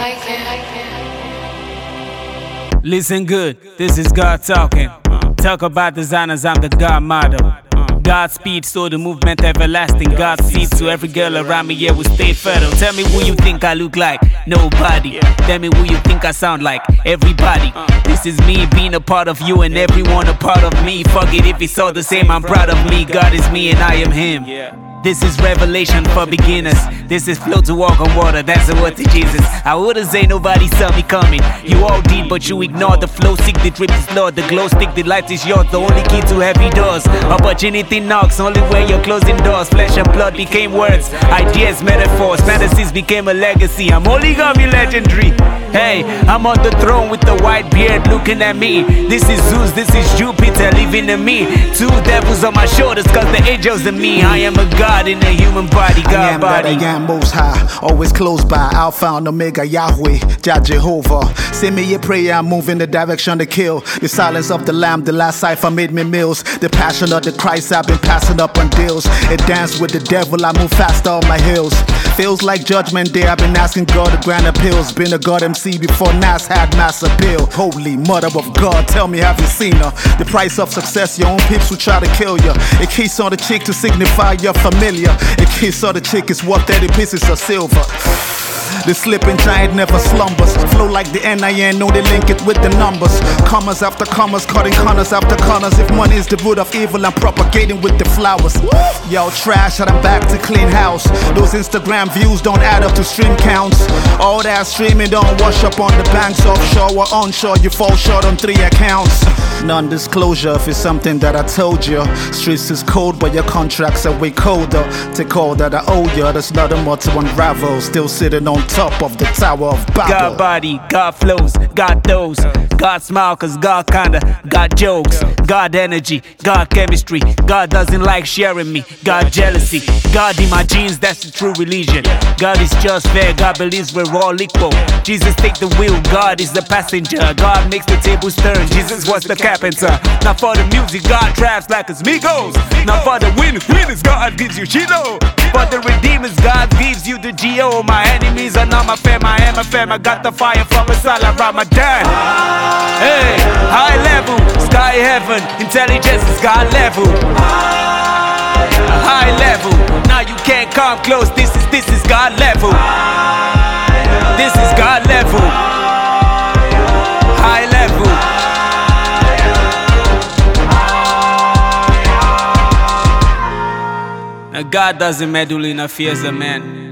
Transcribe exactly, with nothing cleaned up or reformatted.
Listen good, this is God talking. Talk about designers, I'm the God model. Godspeed, so the movement everlasting. Godspeed to every girl around me, yeah, we stay fertile. Tell me who you think I look like, nobody. Tell me who you think I sound like, everybody. This is me being a part of you and everyone a part of me. Fuck it if it's all the same, I'm proud of me. God is me and I am him. This is revelation for beginners. This is flow to walk on water, that's the word to Jesus. I wouldn't say nobody saw me coming. You all did, but you ignored the flow. Seek the drip is Lord, the glow stick, the light is yours. The only key to heavy doors. Opportunity knocks, only when you're closing doors. Flesh and blood became words, ideas, metaphors. Fantasies became a legacy. I'm only gonna be legendary. Hey, I'm on the throne with the white beard looking at me. This is Zeus, this is Jupiter living in me. Two devils on my shoulders, cause the angels in me. I am a God in a human body, God I am body. that I am most high, always close by. Alpha and Omega, Yahweh, Jah Jehovah. Send me a prayer, I move in the direction to kill. The silence of the lamb, the last cipher made me mills. The passion of the Christ I've been passing up on deals. It dance with the devil, I move faster on my hills. Feels like judgment day, I've been asking God to grant appeals. Been a God M C before Nas had mass appeal. Holy mother of God, tell me have you seen her? The price of success, your own peeps will try to kill you. A kiss on the cheek to signify you're familiar. A kiss on the chick is worth thirty pieces of silver. The slipping giant never slumbers. Flow like the N I N, know they link it with the numbers. Commas after commas, cutting corners after corners. If money is the root of evil, I'm propagating with the flowers. Yo, trash, and I'm back to clean house. Those Instagram views don't add up to stream counts. All that streaming don't wash up on the banks. Offshore or onshore, you fall short on three accounts. Non-disclosure if it's something that I told you. Streets is cold, but your contracts are way colder. Take all that I owe you, there's nothing more to unravel. Still sitting on top of the Tower of Babel. God body, God flows, God those. God smile cause God kinda got jokes. God energy, God chemistry. God doesn't like sharing me. God jealousy, God in my genes, that's the true religion. God is just fair, God believes we're all equal. Jesus take the wheel, God is the passenger. God makes the tables turn, Jesus was the carpenter. Not for the music, God traps like his Migos. Not for the winners, winners, God gives you Chino. For the redeemers, God gives you the G O. My enemies are not my fam, I am a fam. I got the fire from a Salah Ramadan. Hey, high level, sky heaven. Intelligence is God level. High level, now you can't come close. This is, this is God level. This is God level. High level. Now God doesn't meddle in affairs of man.